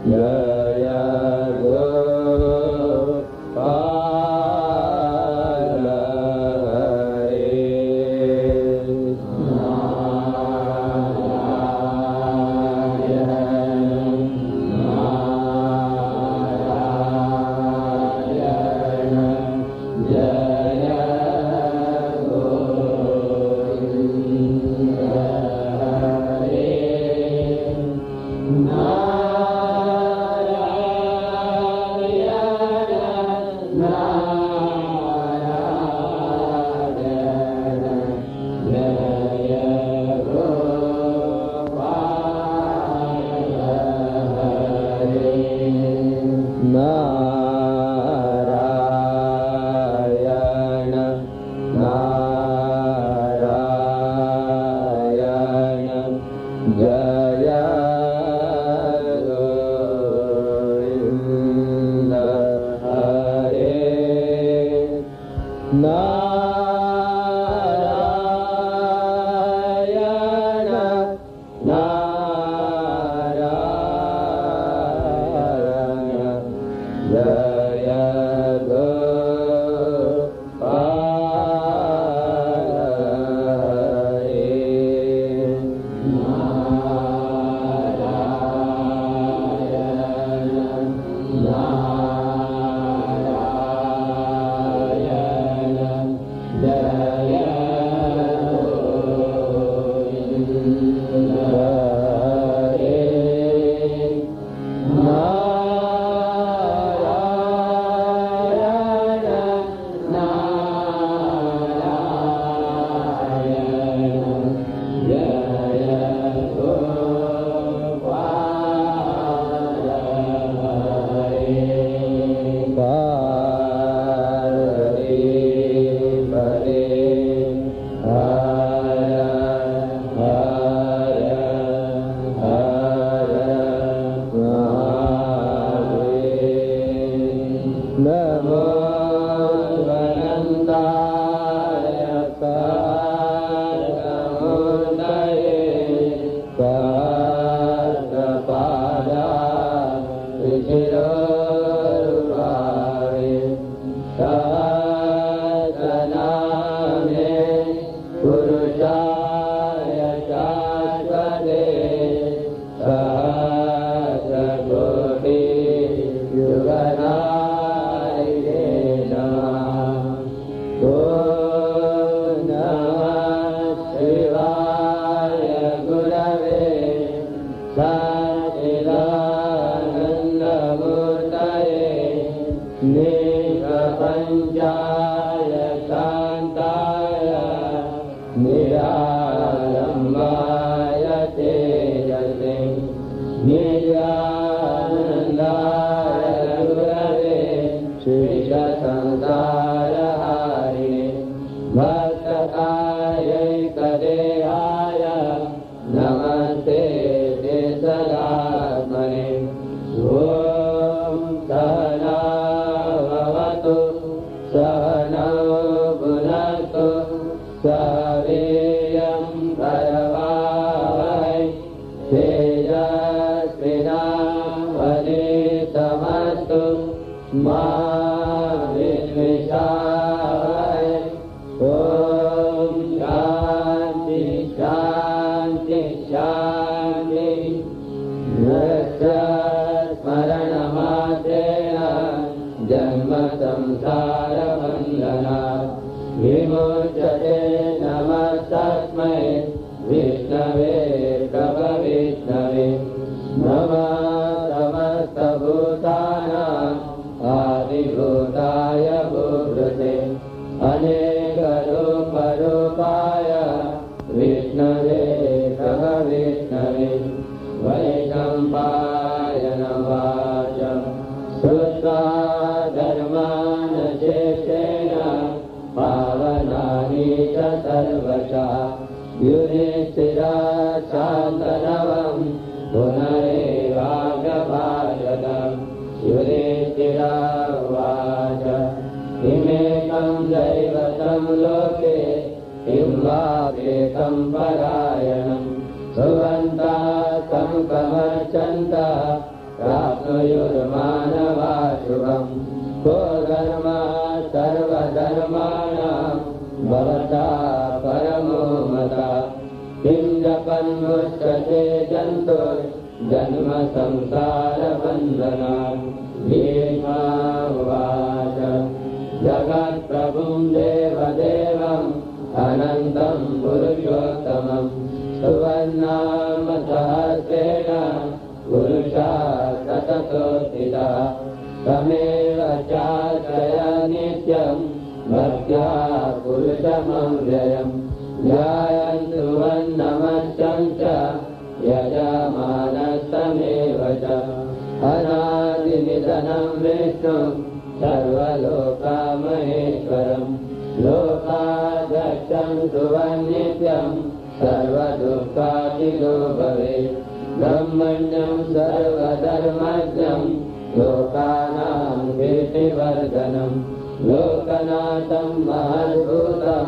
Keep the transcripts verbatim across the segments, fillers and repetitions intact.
भवन्ता तं कमर्चन्त आयुर्मानवाशुभम् को धर्म सर्वधर्माणां भवता परमो मता किं जपन्मुच्यते जन्तुर्जन्म संसारबन्धनात् भीष्मोवाच जगत्प्रभुं देवदेवम् अनन्तं पुरुषोत्तमं सुवर्णाम सहस्रेण पुरुषा तततो स्थिता तमेव चार्चय नित्यं भक्त्या पुरुषमव्ययम् ध्यायन्तु वन्नमस्तं च यजमानस्तमेव च अनादिनिधनं विष्णुं सर्वलोकामहेश्वरम् लोकाध्यक्षं सुवन्नित्यं सर्वदुःखादिदो भवेत् ब्रह्मण्यं सर्वधर्मज्ञं लोकानां कीर्तिवर्धनं लोकनाथं महद्भूतं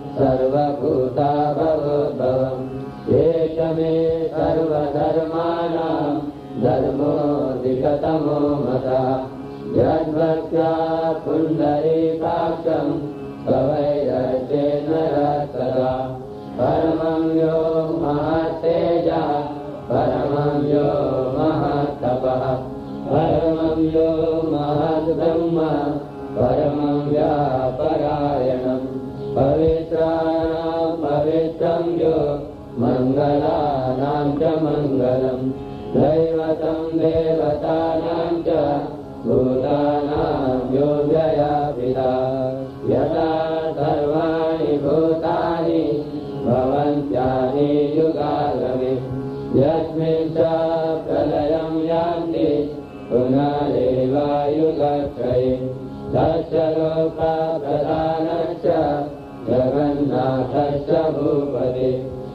सर्वभूताभवोद्भवम् एष मे सर्वधर्माणां धर्मोऽधिकतमो मतः यद्भक्त्या पुण्डरीकाक्षं भवैरर्चेन सदा परमं यो महत्तेजः परमं यो महत्तपः परमं यो महद्ब्रह्म परमं व्यापरायणं पवित्राणां पवित्रं यो मङ्गलानां च मङ्गलं दैवतं देवतानां च भूतानां यो व्ययापिता यदा सर्वाणि भूतानि भवन्त्यानि युगागमे यस्मिन् च प्रलयं यान्ति पुनरेव युगत्रये तस्य लोकप्रधानस्य जगन्नाथस्य भूपते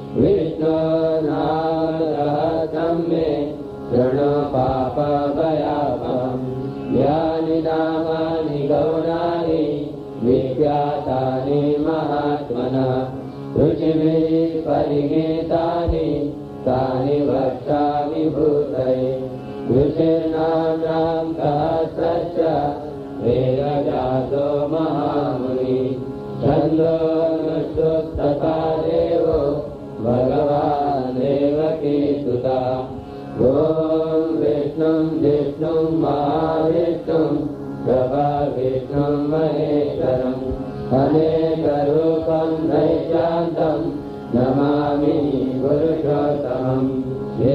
विष्णोर्नामं मे शृणु पापभयापहम् यानि नामानि गौणानि विख्यातानि महात्मनः रुचिभिः परिगीतानि तानि वक्ष्यामि भूतये ऋषिर्नाम्नां सहस्रस्य वेदजातो महामुनिः छन्दोनुष्ठुप्तथा देवो भगवान् देवकीसुतः ॐ विष्णुं जिष्णुं महाविष्णुं प्रभाविष्णुं महेश्वरम् अनेकरूपं नैशान्तं नमामि पुरुषोत्तमम् हे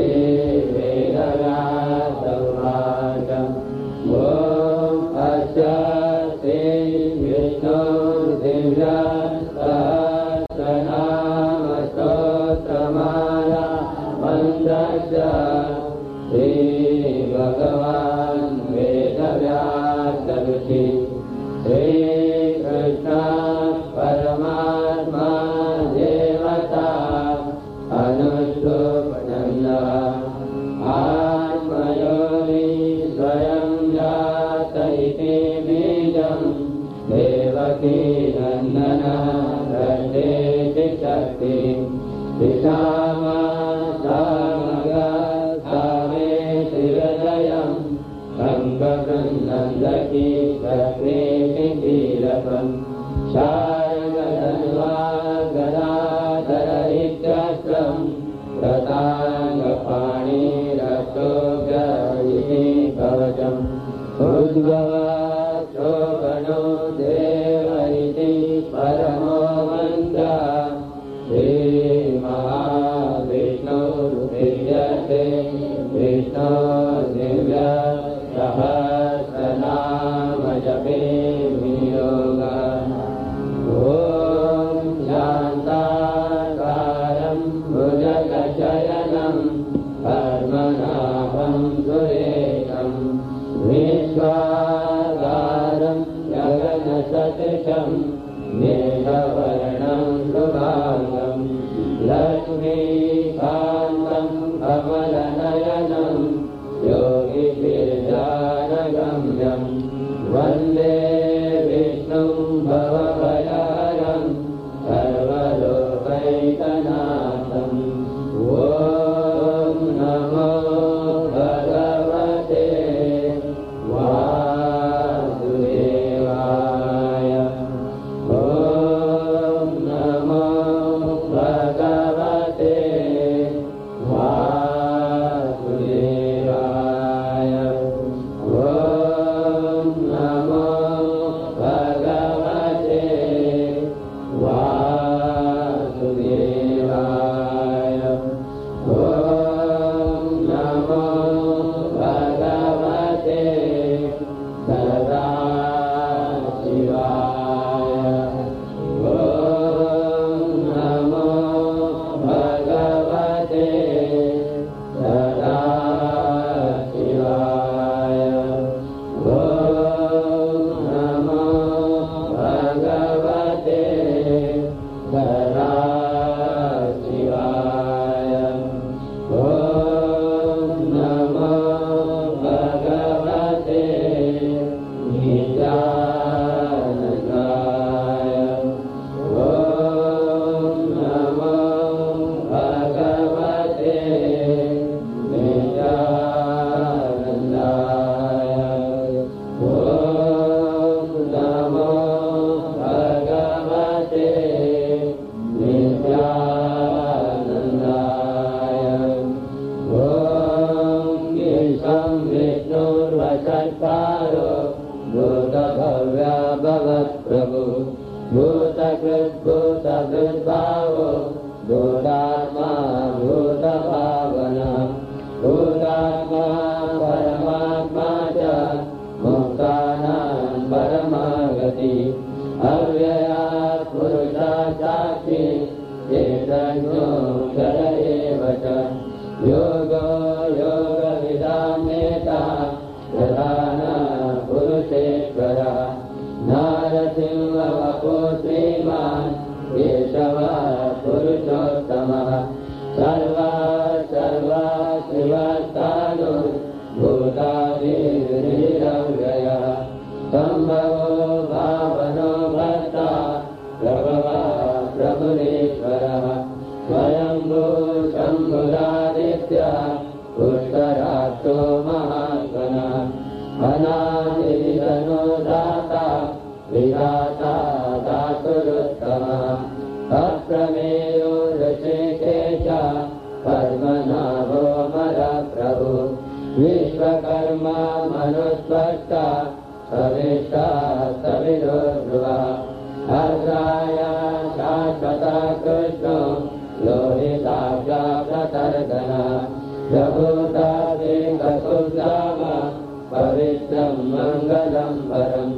वेदव्यासोवाच ॐ अस्य श्रीविष्णुर्दिव्यसहस्रनामस्तोत्रमाला मन्त्रस्य श्रीभगवान् वेदव्यासऋषि श्रीकृष्ण परमात्मा देवता अनुष्टुप्नन्दः आत्मयोनि स्वयं जात इति बीजं देवकी नन्दनः प्रत्येति शक्तिः पितामह सामेति हृदयं शङ्खवृन्दकी शक्तिः कीलकम् शार्ङ्गधन्वा गदाधर इत्यस्त्रं प्रताङ्गपाणिरक्षोभ्यैः कवचम् उद्भवशोभनो देव इति परमो मन्त्रः श्रीमहाविष्णुर्विद्यते विष्णोर्दिव्य सहस्रनामजपे विनियोगः ॐ शान्ताकारं भुजगशयनं पद्मनाभं सुरेशं विश्वाधारं गगनसदृशं मेघवर्णं शुभाङ्गं लक्ष्मीकान्तं कमलनयनं योगिभिर्ध्यानगम्यं वन्दे विष्णुं भवभयहरं सर्वलोकैकनाथम् ॐ नमो भगवते योगो योगविदान्नेता प्रधान पुरुषेश्वरः नारसिंहवपो श्रीमान् केशवः पुरुषोत्तमः सर्वा सर्वा शिवस्तानु भूतादिर्निरव्ययः सम्भवो भावनो भर्ता प्रभवः प्रभुरेश्वरः स्वयंभू शम्भुरादित्यः पुष्कराक्षो महात्मनः अनादितनो दाता विधाता दातुरुत्तमः अप्रमेयो ऋषिकेशः पद्मनाभो मरप्रभु विश्वकर्मा मनुस्पष्टा सविष्टा सविदो ध्रुवः अर्धाय शाश्वता कृष्णो लोहिताक्षा प्रतर्दनः प्रभूतादेकसुधाम पवित्रं मङ्गलं परम्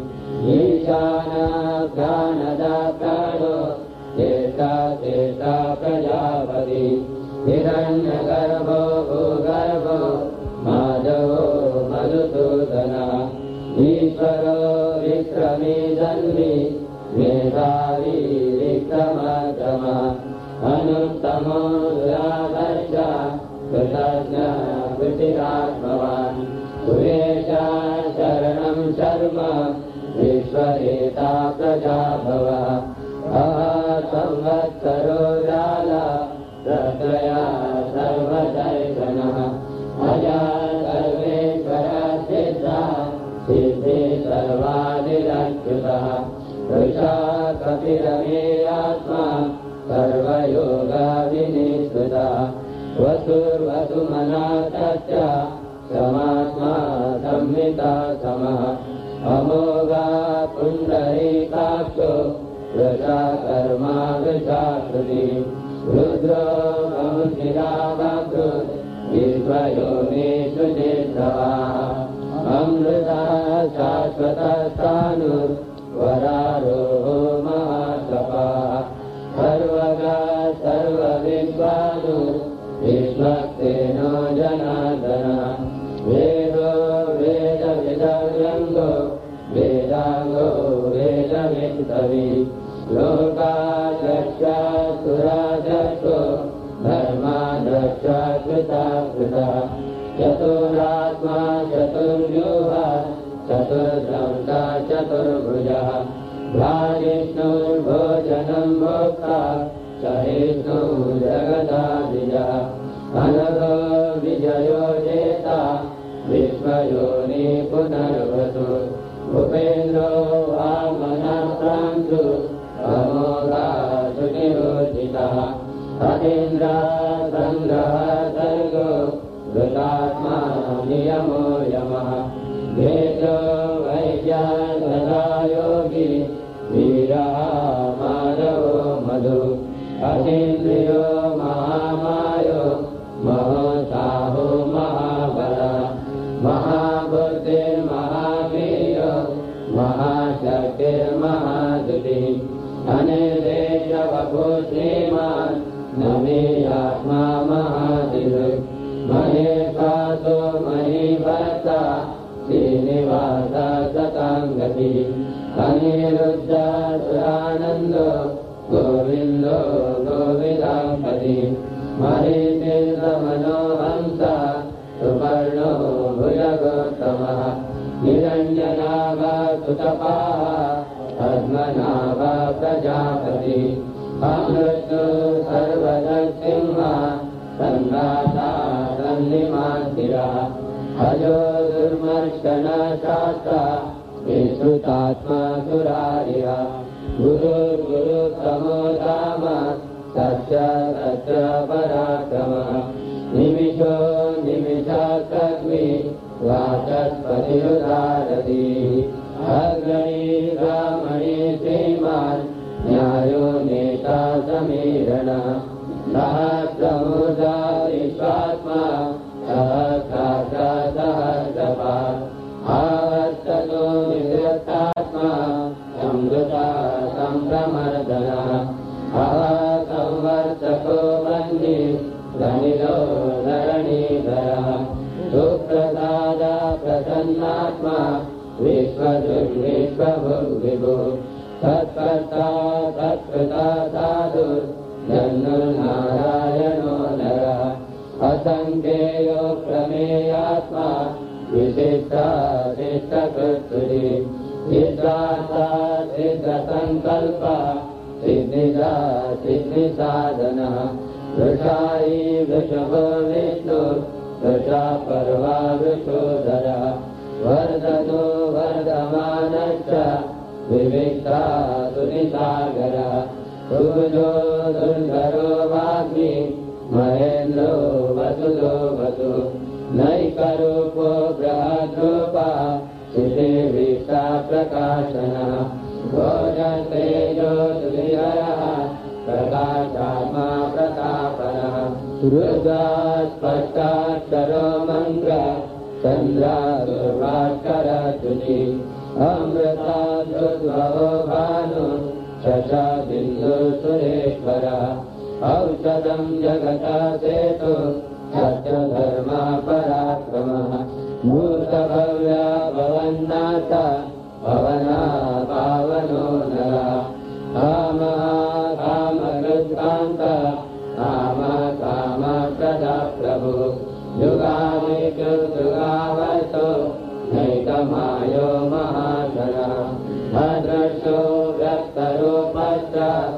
ईशानाघ्रानदातानो चेता चेता प्रजापति हिरण्यगर्भो भूगर्भो माधवो मधुसूदनः ईश्वरो विक्रमी जन्मि मेधावी विक्रमक्रमः अनुत्तमो दुरादर्श कृतज्ञ कृतिरात्मवान् सुरेशा शरणं शर्म विश्वरेता प्रजाभवः संवत्सरो जाला प्रत्रया सर्वदर्शनः अजा सर्वेश्वरः सिद्धा सिद्धि सर्वादिरच्युतः वृषा कपिरमेयात्मा सर्वयोगाविनिश्रुतः वसुर्वसुमना तच्च समात्मा संहिता समः अमोघा पुण्डरीकाक्षो वृषाकर्मा वृषाकृति रुद्रो बहुशिरावक्तु विश्वयोनिषु चित्रवाः अमृता शाश्वतस्थाणु वरारोहो महातपाः सर्वगा सर्वविद्वानु विश्वक्सेनो जनार्दनः वेदो वेदविदव्यङ्गो वेदाङ्गो वेदवित्तवि लोकाध्यक्षा सुराध्यक्षो धर्माध्यक्षा कृता कृतः चतुरात्मा चतुर्व्यूहा चतुर्दंता चतुर्भुजः भ्राजिष्णुर्भोजनं भोक्ता सहिष्णु जगदादिजः अनघो विजयो जेता विश्वयोनि पुनर्वसु भूपेन्द्रो वामनः प्रांशु अमोघा सुनिरोचितः अतीन्द्रा सङ्ग्रह सर्गो धृतात्मा नियमो यमः भेदो वैद्या सदा योगी वीरः माधवो मधु अतीन्द्रियो महामायो महोत्साहो महाबलः महाबुद्धिर्महावीर्यो महाशक्तिर्महादुतिः अनिर्देशवपो श्रीमान् नमेयात्मा महादिदृक् महेशासो महीभर्ता श्रीनिवास सताङ्गतिः अनिरुद्ध सुरानन्दो गोविन्दो गोविदाम्पतिः महीतीर्थमनोहंस सुपर्णो भुजगोत्तमः निरञ्जनाभ सुतपाः पद्मनाभ प्रजापतिः अमृतो सर्वदसिंह सन्दाता सन्निमान्तिरः अजो दुर्मर्शनः शास्ता विश्रुतात्मा सुरारिः गुरुर्गुरुतमो धाम सत्य सत्य पराक्रमः निमिषो निमिषात्मि वाचस्पतिरुदारति अग्रणी ब्राह्मणे श्रीमान् न्यायो नेता समीरणः सहस्रमुदा विश्वात्मा सहस्राक्षा सहस्रपात् आवर्ततो निवृत्तात्मा संवृता सम्भ्रमर्दनः अह संवर्तको वह्नि धनिलो धरणीधरः जगन्नात्मा विश्वदुर्विश्वभुर्विभु तत्कर्ता तत्कृता साधु जन्मनारायणो नरः असङ्ख्येयो प्रमेयात्मा विशिष्टा शिष्टकृत्सुरी सिद्धार्था सिद्धसङ्कल्पा सिद्धिदा सिद्धिसाधनः वृषायी वृषभो विष्णु वृषा पर्वा वृषोधरः वर्धनो वर्धमानश्च विविक्ता सुनिसागरः सुभुजो दुर्धरो वाग्मी महेन्द्रो वसुदो वसु नैकरूपो बृहद्रूपा शिशिविष्टा प्रकाशनः घोषतेजो सुविहरः प्रकाशात्मा प्रतापनः रुद्रा स्पष्टाक्षरो मन्त्र चन्द्रादुर्भास्करतुली अमृता दुर्भवो भानु शशाबिन्दु सुरेश्वरः औषधं जगता सेतु सत्यधर्मा पराक्रमः भूतभव्या भवन्नाथ भवना पावनो नरः कामः कामकृत्कान्त काम काम प्रदा प्रभु युगामि कृतुगावर्तो नैकमायो महाशनः अदृष्टो व्यक्तरूपश्च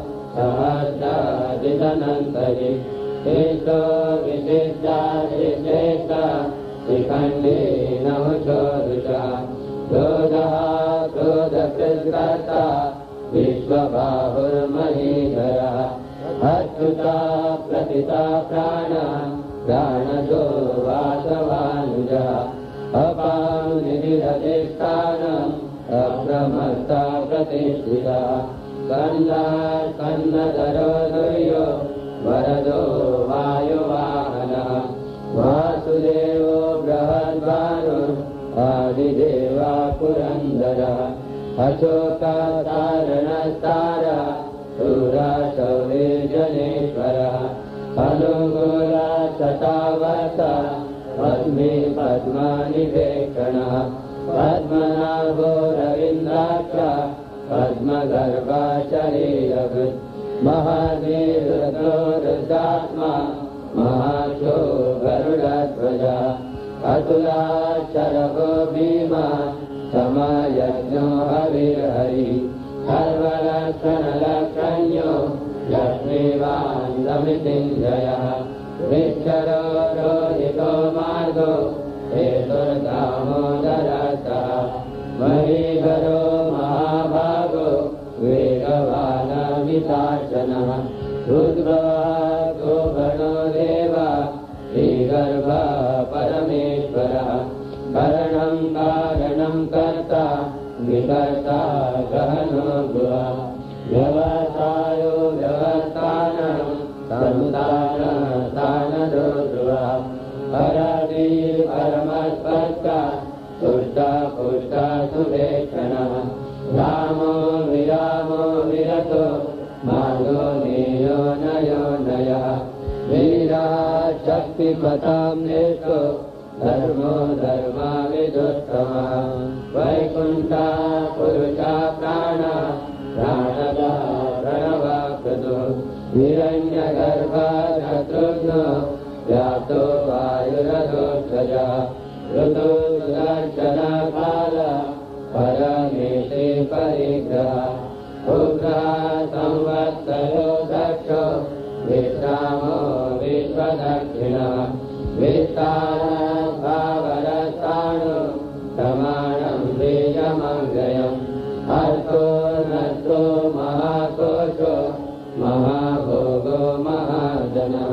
सहस्रादितनन्तरि शेषो विशिष्टाशिशेष शिखण्डे नहुषोदृशः क्रोधः क्रोधकृत्कर्ता विश्वबाहुर्महीधरः अच्युता प्रतिता प्राण प्राणदो वासवानुजः अपानिधिरधिष्ठानम् अप्रमत्ता प्रतिष्ठितः कन्ना कन्नधरो दुर्यो वरदो वायुवाहनः वासुदेवो बृहद्भानु आदिदेवा पुरन्दरः अशोकातारणस्तार शूरा शौर्ये जनेश्वरः अनुकूला शतावत पद्मे पद्मानिवेक्षणः पद्मनाभो रवीन्द्राक्ष पद्मगर्भा शरीरभृत् महादेवो रुद्रात्मा महाशो गरुडध्वजः अतुलाक्षरभो भीमा समयज्ञो हविर्हरि सर्वलक्षणलक्षण्यो लक्ष्मीवान् समितिञ्जयः विक्षरो रोहितो मार्गो हेतुर्दामोदरसः महीधरो महाभागो वेगवानमितार्चनः रुद्रो गणो देव श्रीगर्भः परमेश्वरः करणं कारणं कर्ता विकर्ता गहनो गृहः व्यवसायो व्यवस्थानं संस्थानस्थानदो गृहः परधि परमस्पर्शा तुष्टा पुष्टा सुवेक्षणः रामो विरामो विरतो मार्गो नेयो नयो नयः वीरः शक्तिपथां नेतो धर्मो धर्मा विदुत्तमः वैकुण्ठा पुरुषा प्राणा प्राणदा प्रणवाकृतो हिरण्यगर्भा शत्रुघ्नो व्याप्तो वायुरथोत्सजः ऋतु सुदर्शना काल परमेशे परिग्रहः उग्रः संवत्सरो दक्षो विश्रामो विश्वदक्षिणः विस्तारभावरसाणो समानं बीजमव्ययम् हर्तो नष्टो महाकोशो महाभोगो महाजनः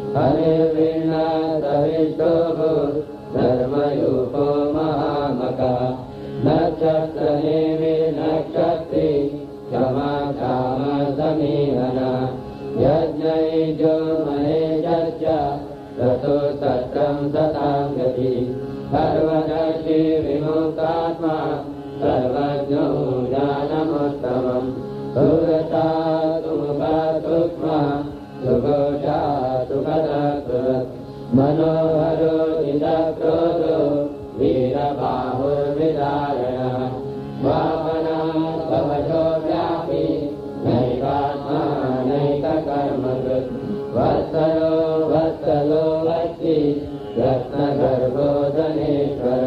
हरिर्वीणासविष्टो धर्मयूपो महामकः नक्षत्रनेमि नक्षत्री क्षमा काम समीहनः यज्ञैजो महेशश्च ततो सत्रं सतां गति सर्वदर्शी विमुक्तात्मा सर्वज्ञो ज्ञानमुत्तमम् सुरता सुमुखा सूक्ष्मा सुघोषा सुखदकृत् मनोहरो निजक्रोधो वीरबाहुः सर्वोधनेश्वर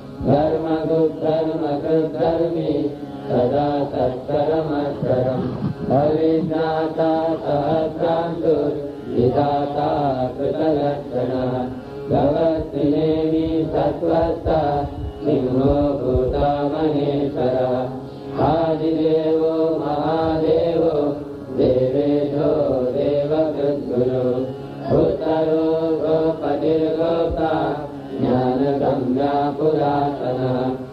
धर्मगुद्धर्मकृद्धर्मी सदा सत्करमक्षरम् अविज्ञाता सहस्रांशु विधाता कृतलक्षणः भगवत्तिनेमि सत्त्वस्था सिंहो भूता महेश्वरः आदिदेवो महादेवो देवेशो देवकृद्गुरो उत्तरो गोपतिर्गोप्ता ज्ञानगम्या पुरातनः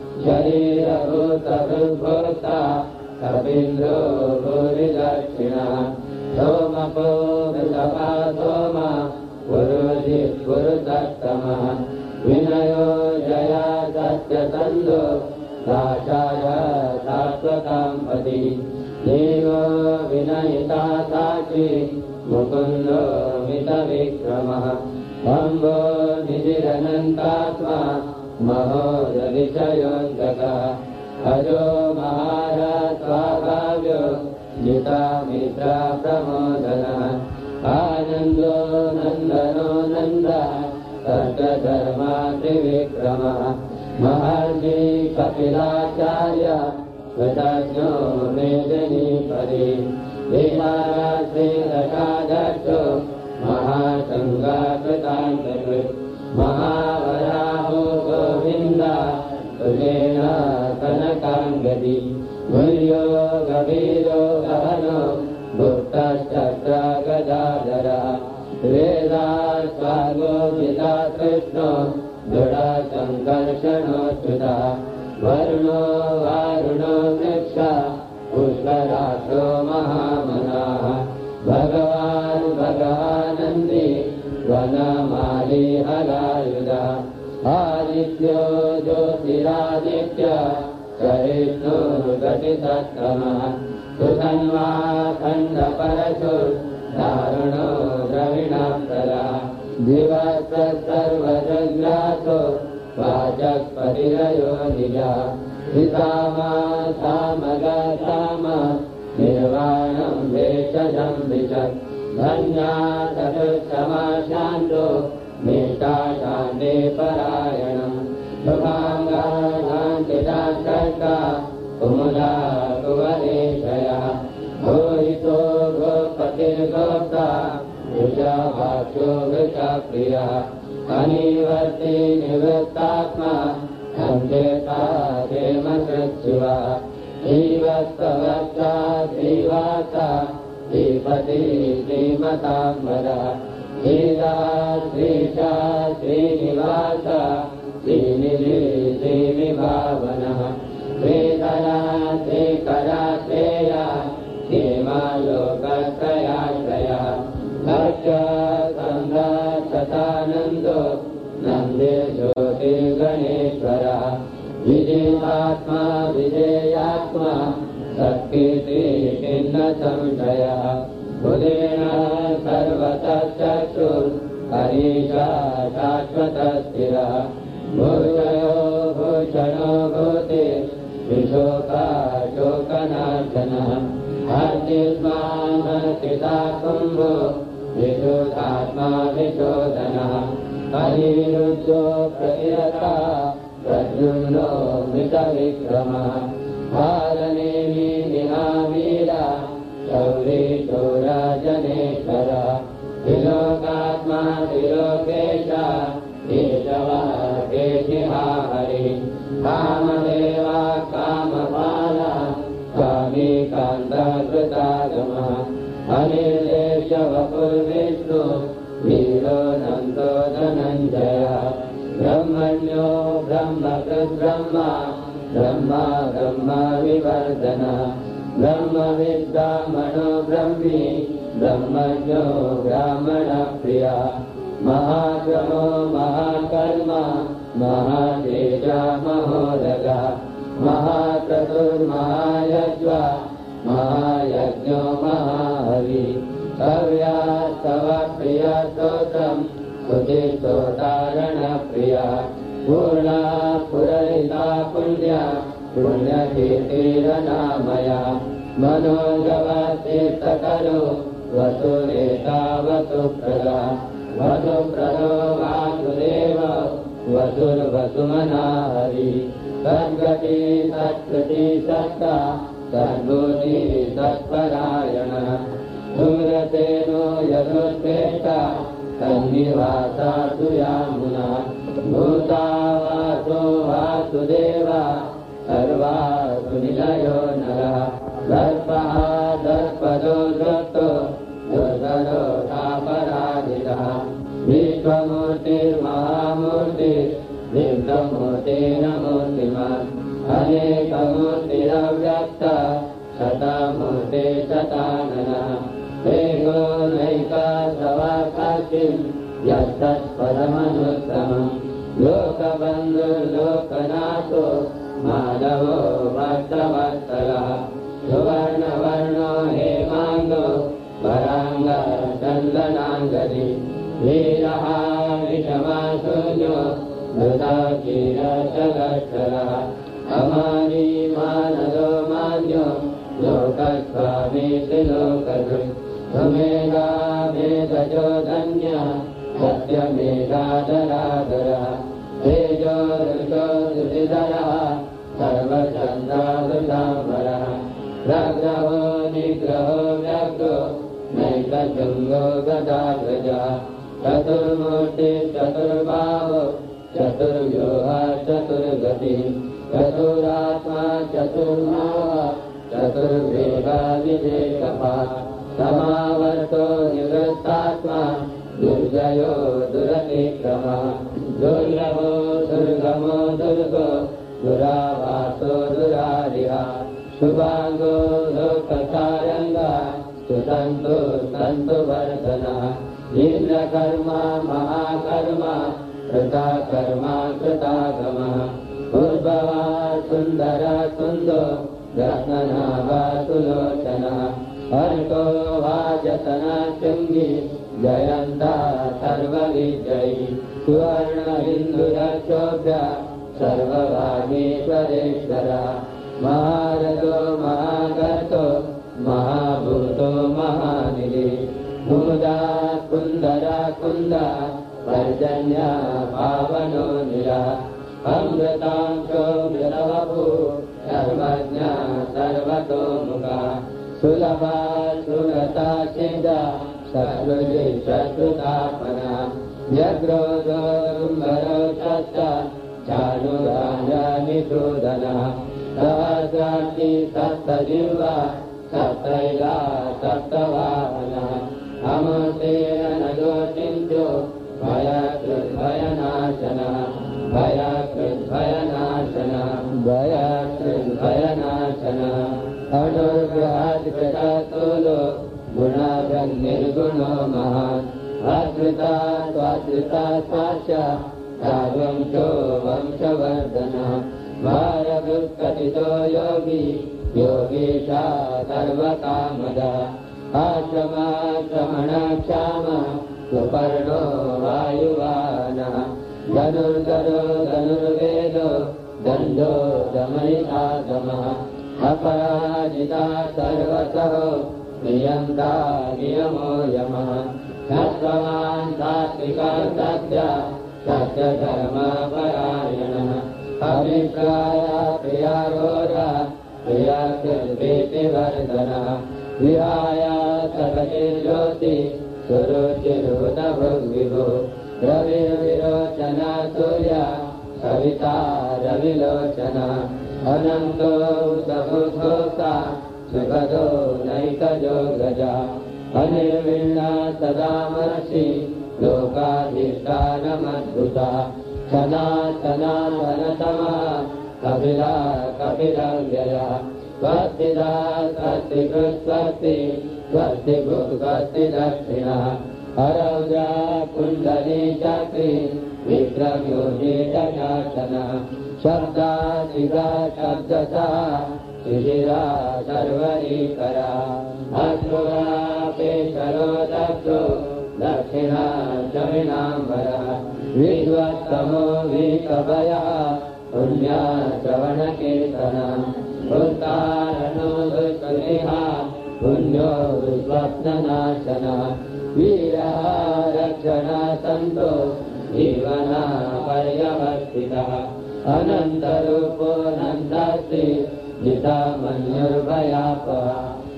शरीरभूतभृद्भोक्ता कपीन्द्रो भूरिदक्षिणः सोमपो वृषभा सोमा पुरुषिः पुरुषोत्तमः विनयो जया सत्यसन्धो दाशाय सात्वताम्पति देवो विनयिता साक्षी मुकुन्दो मितविक्रमः अम्बो निधिरनन्तात्मा महोदविषयोऽन्तकः अजो महारास्वाभाव्यो जितामित्रा प्रमोदनः आनन्दो नन्दनो नन्दः सर्गधर्मा त्रिविक्रमः महर्षि कपिलाचार्य कृतज्ञो मेदिनीपरि श्रीरकादक्षो महासङ्गाकृतान्तकृत् महावराहो गोविन्द तुलेन कनकाङ्गदी मूल्यो गभीरो गहनो गुप्तश्चक्र गदाधरः वेदास्वागोपिता कृष्णो दृढसङ्कर्षणोच्युतः वरुणो वारुणो वृक्ष पुष्कराक्षो महामनाः भगवान् भगवानन्दी वनमाली हलायुधः आदित्यो ज्योतिरादित्य सहिष्णुर्गतिसत्तमः सुधन्वा खण्डपरशु दारुणो द्रविणप्रदा दिवस सर्वजग्रासो वाचस्पतिरयो निजा हितामा सामगा साम निर्वाणं वेषजं विशत् धन्या चतुष्टमा शान्तो निष्ठा शान्ते परायणम् शुभाङ्गा शान्तिदा षट्का कुमुदा कुवरेशयः भूयितो गोपतिर्गोप्ता वृषभाक्षो वृषप्रियः अनिवर्ति निवृत्तात्मा सञ्चेता क्षेमकृच्छिवः श्रीवत्सवत्सा श्रीवासा श्रीपति श्रीमताम्बरः श्रीदा श्रीशा श्रीनिवास श्रीनिधि श्रीविभावनः श्रीधरा श्रीकरा श्रेया क्षेमालोकत्रयाश्रयः भक्त्य सन्दासतानन्दो नन्दे ज्योतिर्गणेश्वरः विजयात्मा विजयात्मा सत्कीर्तिर्न संशयः बुधेन सर्वतः चक्षुर्हरीशा शाश्वतस्थिरः भूषयो भूषणो भूतिः विशोका शोकनाशनः हर्तिस्मान्नर्तिता कुम्भो विशोधात्मा विशोधनः हरिरुद्रो प्रतिरता प्रद्युम्नो मृतविक्रमः हारनेमि निहावीरा शौरी शौराजनेश्वरः त्रिलोकात्मा त्रिलोकेश केशवा केशिहा हरिः कामदेवा कामपाला स्वामी कान्तकृतागमः अनिर्देश वपुर्विष्णु वीरो नन्दो धनञ्जयः ब्रह्मण्यो ब्रह्मकृद्ब्रह्मा ब्रह्मा ब्रह्म विवर्धनः ब्रह्मविद्ब्राह्मणो ब्रह्मी ब्रह्मज्ञो ब्राह्मणप्रियः महाक्रमो महाकर्म महातेजा महोदगः महाक्रतुर्महायज्वा महायज्ञो महाहवि कव्यास्तव प्रिया स्तोत्रम् स्तुतिस्तोतारणप्रिया पूर्णा पुरहिता पुण्या पुण्यकीर्तिरनामया मनोजवतीर्थकरो वसुरेता वसुप्रदा वसुप्रदो वासुदेव वसुर्वसुमना हरि सद्गति सत्कृति सत्ता सद्बुद्धि सत्परायण सुरसेनो यदुत्कृष्टा तन्निवासा सुयामुना भूतावासो वासुदेवा सर्वासु निलयो नरः दर्पः दर्पदो दत्तो दुर्धरो तापराजितः विश्वमूर्तिर्महामूर्तिर्दिव्यमूर्तिर्मूर्तिमान् अनेकमूर्तिरव्यक्ता शतमूर्ते शताननः एको नैका सवाकाशिं यत्तत्पदमनुत्तमम् लोकबन्धुर्लोकनाथो माधवो भक्तवत्सलः सुवर्णवर्णो हेमाङ्गो वराङ्गचन्दनाङ्गदी वीरः विषमाशून्यो मृदाकीरशलक्षरः अमानी मानदो मान्यो लोकस्वामी श्रीलोकधृत् सुमेधा मेधजो धन्यः सत्यमेधाधराधरः तेजो ऋषो धृतिधरः सर्वचन्द्रावृताम्बरः प्रग्रहो निग्रहो व्यग्रो नैकशृङ्गो गदाध्वजः चतुर्मूर्ति चतुर्बाहो चतुर्व्यूह चतुर्गतिः चतुरात्मा चतुर्मोह चतुर्वेगा विवेकपात् समावर्तो निवृत्तात्मा दुर्जयो दुरतिक्रमः दुर्लभो दुर्गमो दुर्गो दुरावासो दुरारिहा शुभांगो लोकसारंगा सुतंतु तंतु वर्धनः इंद्रकर्मा महाकर्मा कृताकर्मा कृतागमः उद्भवा सुंदर सुंदो रत्ननाभा सुलोचनः अर्को वाजतना शृंगी जयंता सर्वविजयी सुवर्ण हिंदुरक्षोभ्य सर्वभागेश्वरेश्वरः महारथो महागर्तो महाभूतो महानिधि मुदा कुंदरा कुंदा पर्जन्या पावनो निरा अमृतांशो मृतवपु सर्वज्ञा सर्वतो मुखा सुलभा सुरता सिद्धा शत्रुजि शत्रुतापना व्यग्रोधो रुम्भरो शस्ता चानुराजानिषूदनः सहस्राक्षी सप्तजिह्वा सप्तैला सप्तवाहनः अमृतेन नजो चिन्त्यो भयकृद्भयनाशनः भयकृद्भयनाशनः भयकृद्भयनाशनः अनुर्गृहादिकृततुलो गुणाभ्यन्निर्गुणो महान् अकृता स्वाकृता स्वाच वंशो वंशवर्धनः भारभुत्कथितो योगी योगीशा सर्वकामदः आश्रमाश्रमणक्षाम सुपर्णो वायुवानः धनुर्धरो धनुर्वेदो दण्डो दमनितागमः अपराजिता सर्वतः नियन्ता नियमो यमः सत्त्ववान् सात्विका सत्य सत्यधर्मपरायणः अभिप्राया प्रियारोधा प्रियाकृद्भीतिवर्धनः विहाया सकचिज्योति सुरुचिरुदभुग्विभो रविर्विरोचना सूर्या सविता रविलोचनः अनन्तो सबुधोषा सुखदो नैकजो गजः अनिर्विण्णा सदामर्षि लोकाधिष्ठानमद्भुतः सनातनातनतमः कपिला कपिलव्ययः स्वस्तिदा स्वस्तिकृत् स्वस्ति स्वस्तिभुक् स्वस्तिदक्षिणः अरौजा कुण्डली चक्री विक्रम्योजितशासनः शब्दादिगा शब्दतः शिशिरा सर्वरीकरा अश्रुरापेशरो दक्षो दक्षिणा चमिनाम्बरः विश्वत्तमो विकवयः पुण्या श्रवणकीर्तनः उत्तारणो दुष्कृतिहा पुण्यो दुष्स्वप्ननाशनः वीरः रक्षणा सन्तो जीवना पर्यवत् स्थितः अनन्तरूपोऽनन्तास्ति जिता मन्युर्भयापः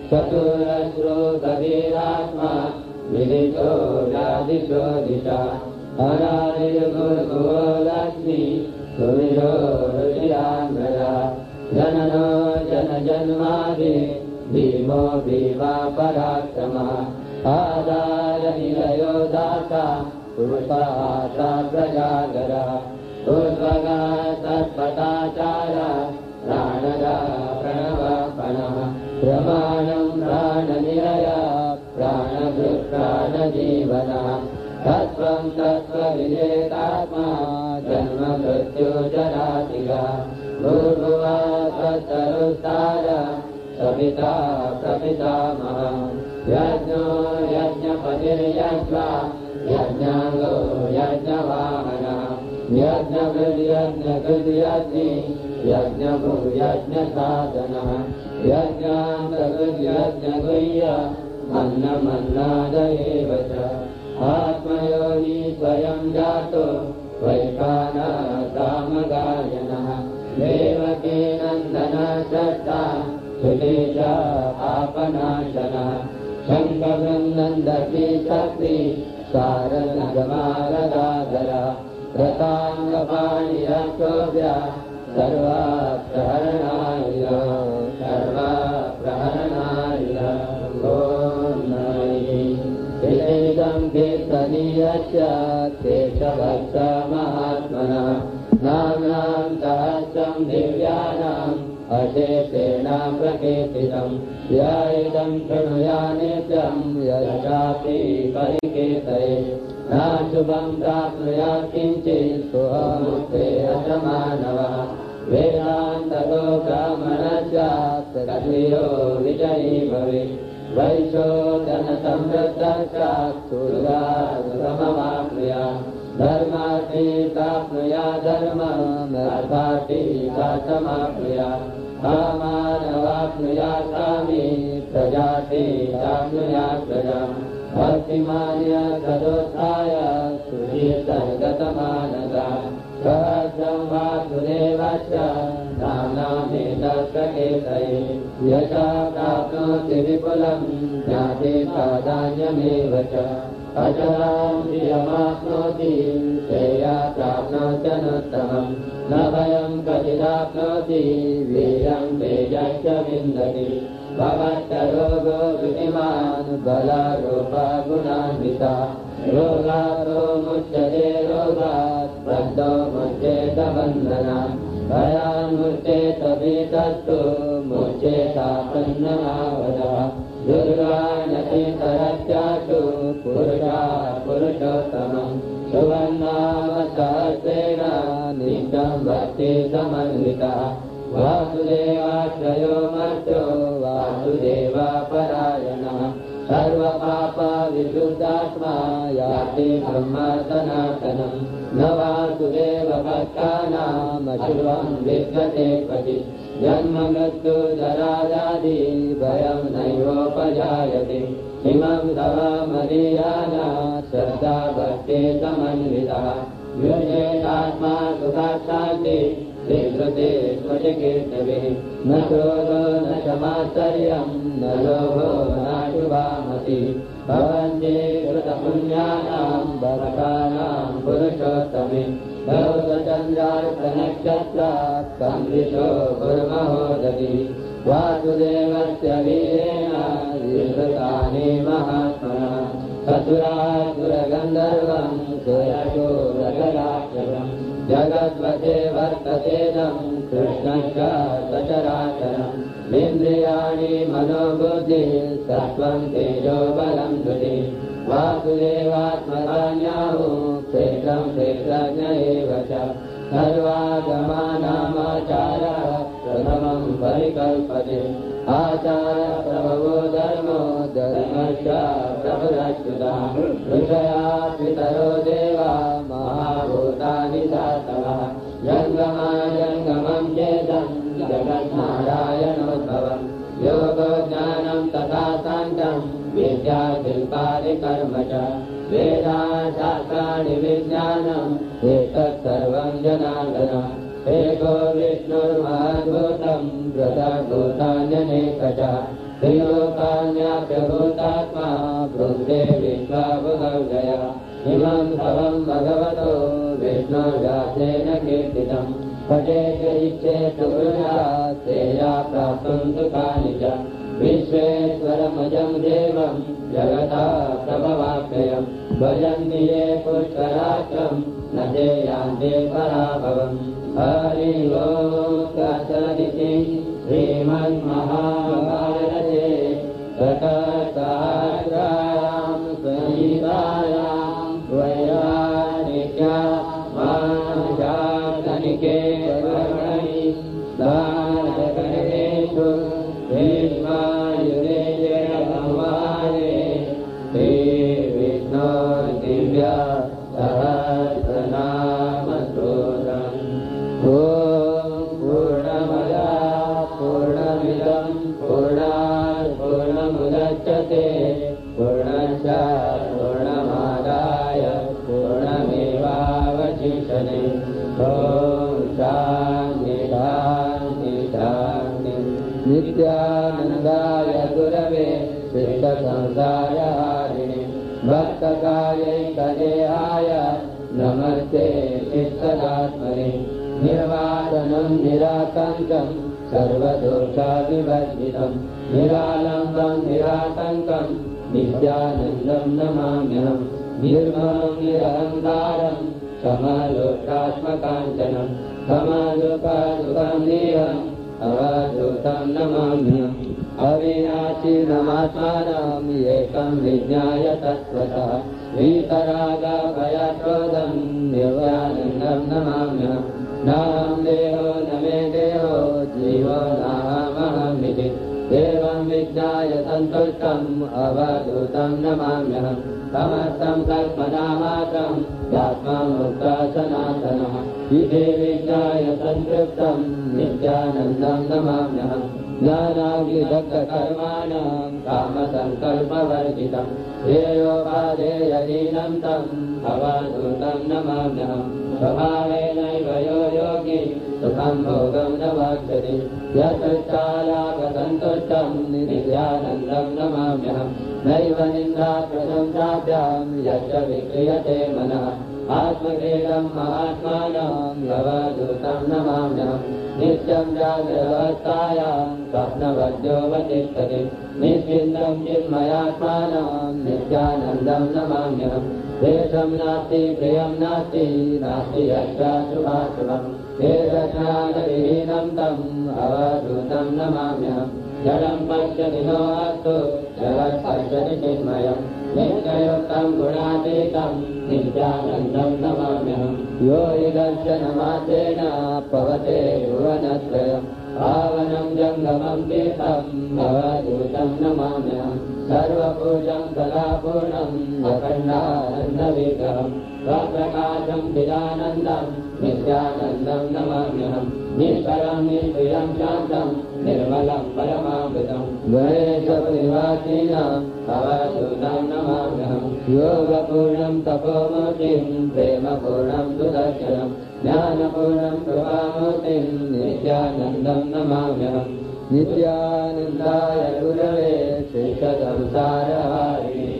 चतुरश्रोतवीरात्मा विदितो व्याधिशो दिशा अनादिर्गुर्गुहो लक्ष्मी सुविधो ऋषिरान्वयः जननो जनजन्मादि भीमो भीमा पराक्रमः आधारनिलयो दाता पुरुषाता प्रजागरः उद्वगा तत्पदाचारः प्राणदा प्रणवपणः प्रमाणं प्राणनिलयः प्राणभृत्प्राणजीवनः तत्त्वं तत्त्वविजेतात्मा जन्म मृत्युजरातिः भूर्भुवः तत्तरुस्तारः सविता प्रपितामहः यज्ञो यज्ञपतिर्यज्ञा यज्ञाङ्गो यज्ञवाहनः यज्ञकृद्यज्ञकृद्यज्ञी यज्ञभुर्यज्ञसाधनः यज्ञान्तकृद्यज्ञगुह्य अन्नमन्नादयेव च आत्मयोगी स्वयं जातो वैखानसामगायनः देवकी नन्दनश्रद्धा सुतेज आपनाशनः शङ्खवृन्दन्दकी शक्ति सारनगमारदाधरः रताङ्गपाणिरक्षोभ्य सर्वाप्रहरणाय सर्वाप्रहरणाय ॐ नमः कीर्तनीयस्य केशवस्य महात्मनः नाम्नां सहस्रं दिव्यानाम् अशेषेण प्रकीर्तितं य इदं शृणुयानित्यं यशापि परिकीर्तये न शुभं प्राप्नुयात् किञ्चित् सुहमुक्ते असमानवः वेदान्ततो ब्राह्मणस्य क्षत्रियो विजयी भवेत् वैशोधनसमृद्धश्चात् सुहृदासमवाप्नुयात् धर्मार्थी प्राप्नुयात् धर्मम् अर्थार्थी समाप्नुयात् कामानवाप्नुयात् कामी प्रजाति प्राप्नुयात् प्रजाम् भक्तिमान्य सदोत्थाय सुधीर्तर्गतमानसा सहस्रं वासुदेवस्य नाम्नामेतत्प्रकीर्तये यशा प्राप्नोति विपुलं ज्ञाते प्राधान्यमेव च अचलां प्रियमाप्नोति श्रेया प्राप्नोत्यनुत्तमम् न भयं कचिदाप्नोति वीरं तेजश्च विन्दति भवत्यरोगो विधिमान् बलारूपा गुणान्विता रोगारो मुच्यते रोगात् बद्धो मुच्येत बन्धनात् भयान्मुच्येत भीतस्तु मुच्येतापन्नमावदः दुर्गानतीतरत्याशु पुरुषा पुरुषोत्तमम् सुवर्णामसहस्रेण नित्यं भक्ति समन्वितः वासुदेवाश्रयो मर्त्यो वासुदेवापरायणः सर्वपापविशुद्धात्मा याति ब्रह्म सनातनम् न वासुदेवभक्तानामशुभं विद्यते क्वचित् जन्म मृत्युजराजादि भयं नैवोपजायते इमं तव मदीयाना श्रद्धा भक्ति समन्वितः युजेतात्मा सुखाशान्ति स्वीकृते स्मृतिकीर्तभिः न क्रोधो न क्षमाश्चर्यं न लोभो नाशुभामति भवन्ति कृतपुण्यानां भक्तानां पुरुषोत्तमे गौतचन्द्रार्कनक्षत्रात् कम्बितो गुरुमहोदधि वासुदेवस्य वीरेण विहृतानि महात्मनः चतुरासुरगन्धर्वं सुरशो रगराक्षसम् जगद्वशे वर्ततेदं कृष्णश्च सचराचरम् इन्द्रियाणि मनोबुद्धिः सत्त्वं तेजो बलं धृति वासुदेवात्मकान्याहुः क्षेत्रं क्षेत्रज्ञ एव च सर्वागमानामाचारः प्रथमं परिकल्पते आचारः प्रभवो धर्मो धर्मश्च प्रभुरच्युतः ऋषया पितरो देवा महाभूतानि दातवः जङ्गमाजङ्गमं चेदं जगन्नारायणोद्भवम् योगो ज्ञानं तथा साङ्ख्यं विद्या शिल्पादिकर्म च वेदाशास्त्राणि विज्ञानम् एतत् सर्वं जनार्दन एको विष्णुर्महाद्भुतं वृथभूतान्यनेकशः त्रिलोकान्याप्यभूतात्मा वृद्धे विश्वाभुगव्ययः इमं सर्वं भगवतो विष्णुर्व्यासेन कीर्तितम् पठेत इच्छेत गुरुणात् तेया प्राप्तुं सुखानि च विश्वेश्वरमजं देवं जगता प्रभवाप्ययम् भजन्ति ये पुष्कराक्षं न ते यान्ति पराभवम् हरि ओम् तत्सदिति श्रीमन्महाभारते शतसहस्रायां संहितायां वैयानिक्यामाशासनिके वर्णनि दानकर्मेषु भीष्मायुधेश्वर संवादे श्रीविष्णो दिव्य सहस्रनाम स्तोत्रम् ॐ पूर्णमदा पूर्णमिदं पूर्णात् पूर्णमुदच्यते पूर्णस्य पूर्णमादाय पूर्णमेवावशिष्यते ॐ शान्ति शान्ति शान्ति नित्यानन्दाय गुरवे शिष्टसंसारहारिणे भक्तकायैकदेहाय नमस्ते चित्तदात्मने निर्वासनं निरातङ्कं सर्वदोषाविवर्जितं निरालम्बं निरातङ्कं नित्यानन्दं नमाम्यहं निर्मलं निरहङ्कारं समलोष्टात्मकाञ्चनं समदुःखसुखं निरम् अवधूतं नमाम्यहम् अविनाशिनमात्मानं एकं विज्ञाय तत्त्वतः वीतरागभयक्रोधं निर्वानन्दं नमाम्यहम् नाहं देहो न मे देहो जीवो नाहमहमिति एवं विज्ञाय सन्तुष्टम् अवधूतं नमाम्यहम् समस्तं कल्पनामात्रं यात्मामुक्ता सनातनः इति विज्ञाय सन्तृप्तं नित्यानन्दं नमाम्यहम् ज्ञानाग्निदग्धकर्माणां कामसङ्कल्पवर्जितं श्रेयोपादेयहीनं तम् अवधूतं नमाम्यहम् स्वभावेनैव यो योगी सुखं भोगं न वाञ्छति यतश्चालाकसन्तुष्टं नित्यानन्दं नमाम्यहम् नैव निन्दाप्रशंसाभ्यां यश्च विक्रियते मनः आत्मक्रीडं महात्मानं अवधूतं नमाम्यहम् नित्यं जाग्रवस्थायां स्वप्नवद्योऽवतिष्ठति निश्चिन्तं चिन्मयात्मानं नित्यानन्दं नमाम्यहम् देशं नास्ति प्रियं नास्ति नास्ति यत्राशुभाशुभम् एतज्ज्ञानविहीनं तम् अवधूतं नमाम्यहम् जलं पश्यति नो अस्तु जगत् पश्यति चिन्मयम् नित्ययुक्तं गुणातीतं नित्यानन्दं नमाम्यहम् यो हि दर्शनमात्रेण पवते भुवनत्रयम् पावनं जङ्गमं तीर्थम् अवधूतं नमाम्यहम् सर्वपूजं सदापूर्णं अखण्डानन्दविग्रहम् स्वप्रकाशं चिदानन्दं नित्यानन्दं नमाम्यहम् निष्कलं निष्क्रियं शान्तं निर्मलं परमामृतं गणेशनिवासिनाम् अवधूतं नमाम्यहम् योगपूर्णं तपोमूर्तिं प्रेमपूर्णं सुदर्शनं ज्ञानपूर्णं कृपामूर्तिं नित्यानन्दं नमाम्यहम् नित्यानन्दाय गुरवे शिष्टसंसारहारिणे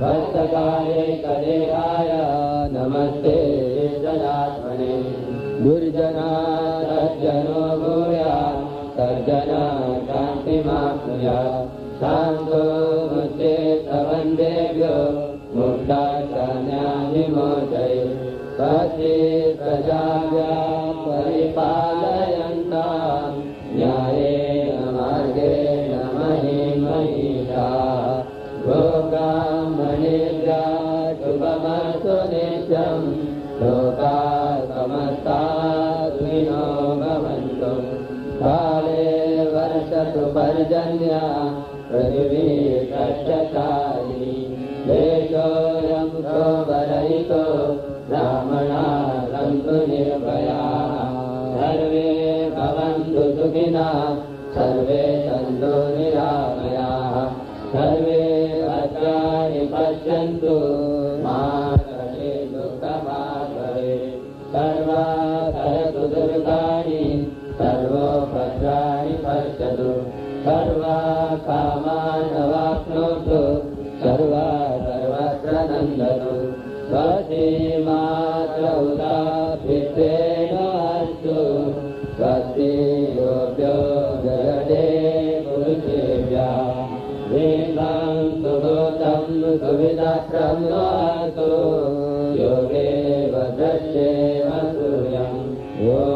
भक्तकायैकदेहाय नमस्ते सदात्मने दुर्जना सज्जनो भूयात् सज्जना शान्तिमाप्नुयात् शान्तो मुच्चेत्तवन्देभ्यो मुक्ताचान्याभिमोचये पथि प्रजाभ्यः परिपालयन्तां न्यायेन मार्गेण महिमहीषाः गोब्राह्मणेभ्यः शुभमस्तु नित्यं लोकाः समस्ताः सुखिनो भवन्तु काले वर्षतु पर्जन्यः पृथिवी कष्टशायी देशोऽयं शोभरहितो ब्राह्मणाः सन्तु निर्भयाः सर्वे भवन्तु सुखिनः सर्वे सन्तु निरामयाः सर्वे भद्राणि पश्यन्तु मा कश्चित् दुःखभाग् भवेत् सर्वदा दुर्गाणि सर्वोपद्राणि पश्यतु सर्वा कामानवाप्नोतु सर्वा सर्वत्र नन्दतु स्वस्तिमात्रौता पित्रेण अस्तु स्वस्ति योऽभ्यो जगते पुरुषेभ्यः वेदां सुभूतं सुविदात्रं नोऽस्तु योगे भद्रश्चेम सूर्यम्